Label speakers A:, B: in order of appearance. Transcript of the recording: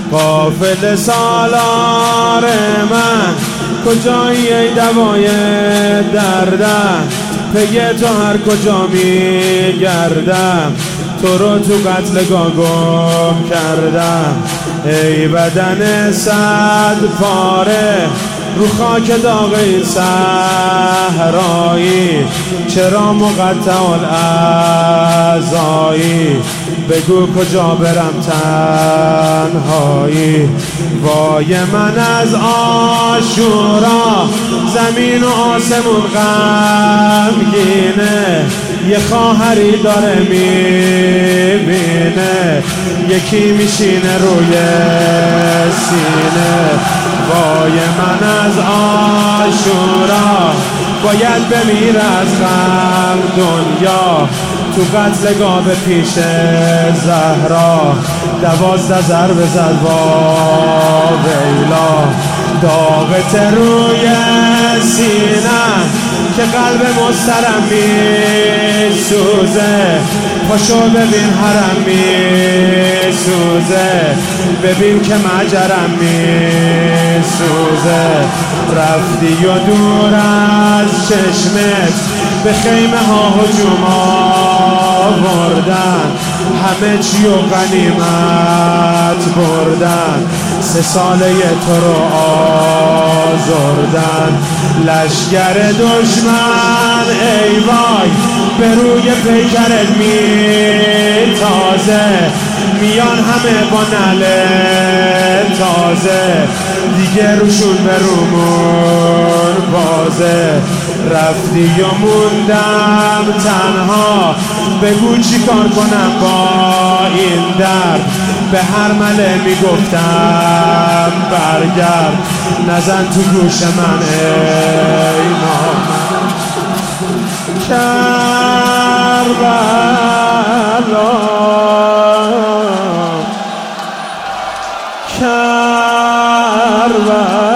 A: قافل سالار من کجایی ای دوای دردم، پی تو هر کجا می گردم، تو رو تو قتلگاه گم کردم. ای بدن صد پاره رو خاک داغ این صحرایی، چرا مقطع الاعضایی؟ بگو کجا برم تنهایی؟ وای من از عاشورا زمین و آسمون غمگینه، یه خواهری داره میبینه، یکی میشینه روی سینه. وای من از عاشورا باید بمیر از غم دنیا، تو قتلگاه به پیش زهرا 12 ضربه زد وا ویلا. داغت روی سینم که قلب مضطرم میسوزه، پاشو ببین حرم میسوزه، ببین که مجرم میسوزه. رفتی و دور از چشمت به خیمه ها هجوم آوردن، همه چی و غنیمت بردن، 3 ساله تو رو آزردن. لشگر دشمن ای وای به روی پیکرت میتازه، میان همه با نعل تازه، دیگه روشون به رومون بازه. رفتی و موندم تنها، بگو چی کار کنم با این درد؟ به هر مله میگفتم برگرد، نزن تو گوش من ای نامرد. کربلا کربلا